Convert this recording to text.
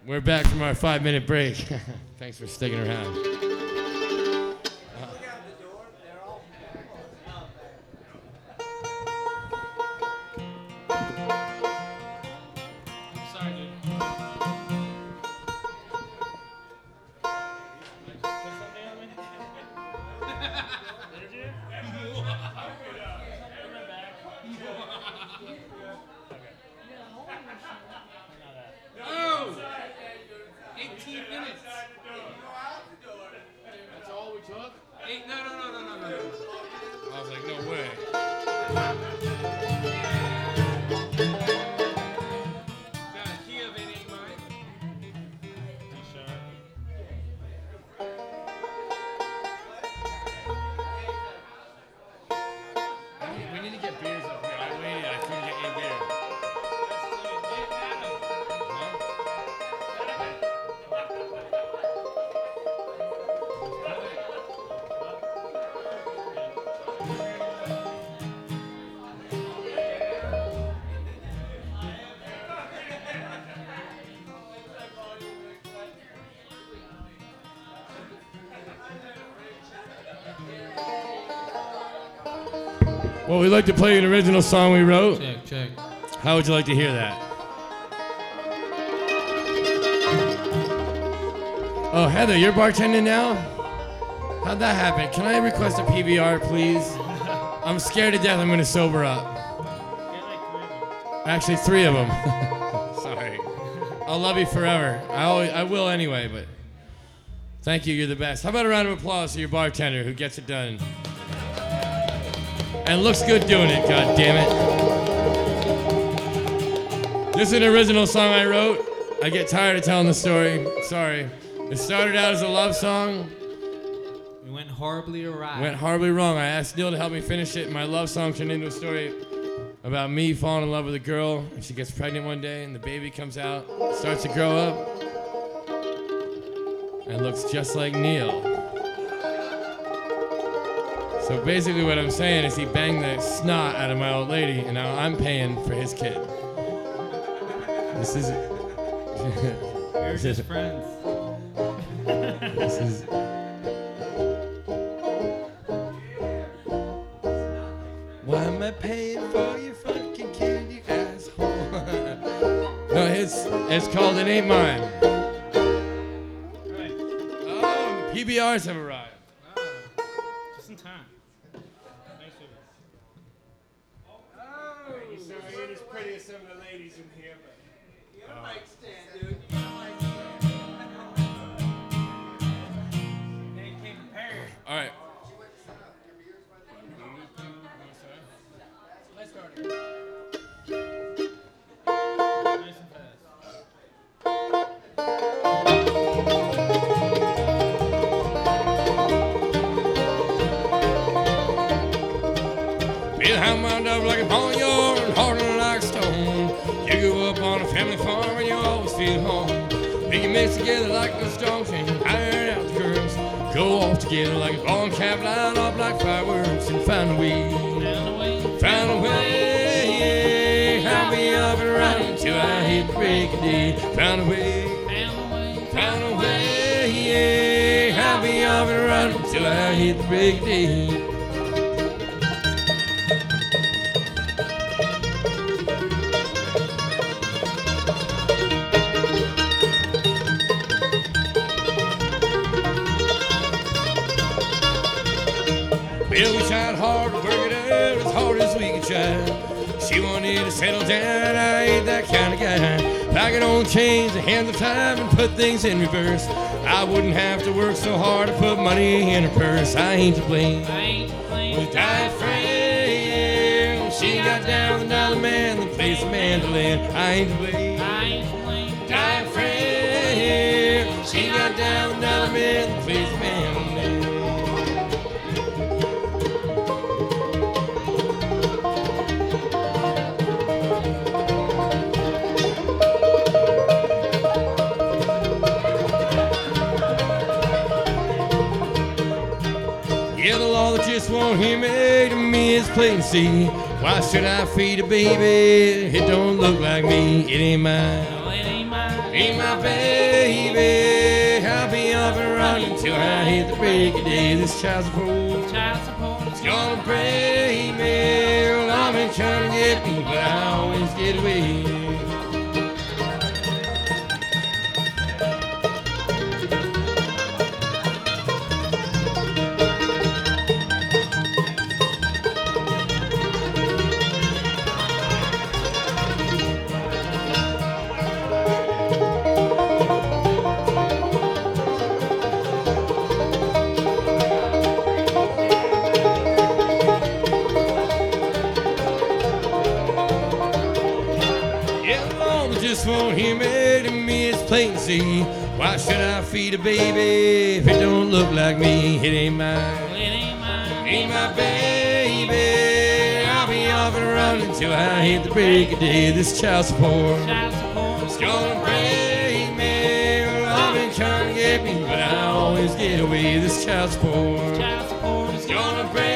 We're back from our 5-minute break. Thanks for sticking around. Well, we'd like to play an original song we wrote. Check. How would you like to hear that? Oh, Heather, you're bartending now? How'd that happen? Can I request a PBR, please? I'm scared to death I'm going to sober up. Actually, 3 of them. Sorry. I'll love you forever. I will anyway, but thank you. You're the best. How about a round of applause for your bartender who gets it done? And looks good doing it, god damn it. This is an original song I wrote. I get tired of telling the story. Sorry. It started out as a love song. It went horribly awry. Went horribly wrong. I asked Neil to help me finish it, and my love song turned into a story about me falling in love with a girl, and she gets pregnant one day, and the baby comes out, starts to grow up, and looks just like Neil. So basically what I'm saying is he banged the snot out of my old lady, and now I'm paying for his kid. This is... We're just friends. This is... Why am I paying for your fucking kid, you asshole? No, it's called It Ain't Mine. Right. Oh, the PBRs have arrived. Just in time. You ain't as pretty as some of the ladies in here, but... You got a mic stand, dude. They came prepared. All right. Let's start it. Nice and fast. Feel how wound up like a barnyard and harder like stone. You grew up on a family farm and you always feel home. Pick your mates together like a strong chain, iron out the curves. Go off together like a long cap, line up like fireworks and find a way. Found a way, I'll be up and running till I hit the break of day. Found a way, I'll be up and running till I hit the break of day. Well, we tried hard to work it out as hard as we could try. She wanted to settle down, I ain't that kind of guy. If I could only change the hands of time and put things in reverse, I wouldn't have to work so hard to put money in her purse. I ain't to blame. With diaphragm, she got down with another man that plays the mandolin. I ain't to blame. Diaphragm, she got down with another man that plays the mandolin. Yeah, the law that just won't hear me to me is plain to see. Why should I feed a baby? It don't look like me. It ain't mine. No, it ain't mine. Ain't my baby. I'll be off and running till I hit the break of day. This child support, it's gonna break me. Well, I've been trying to get me, but I always get away. Just won't hear me, to me it's plain to see. Why should I feed a baby if it don't look like me? It ain't mine, ain't my baby. I'll be off and running till I hit the break of day. This child support, it's gonna break me. Well, I've been trying to get me, but I always get away. This child support, it's gonna break